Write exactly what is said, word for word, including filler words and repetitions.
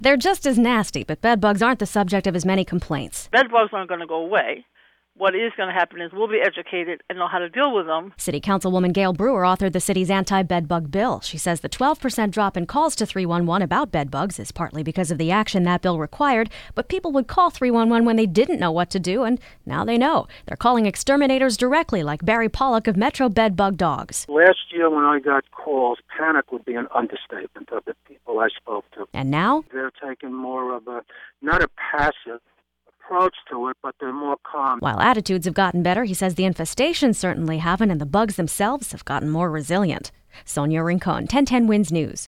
They're just as nasty, but bedbugs aren't the subject of as many complaints. Bedbugs aren't going to go away. What is going to happen is we'll be educated and know how to deal with them. City Councilwoman Gail Brewer authored the city's anti-bedbug bill. She says the twelve percent drop in calls to three one one about bedbugs is partly because of the action that bill required, but people would call three one one when they didn't know what to do, and now they know. They're calling exterminators directly, like Barry Pollock of Metro Bedbug Dogs. Last year when I got calls, panic would be an understatement of the people I spoke to. And now? They're taking more of a, not a passive approach to it, but they're more calm. While attitudes have gotten better, he says the infestations certainly haven't, and the bugs themselves have gotten more resilient. Sonia Rincon, ten ten Wins News.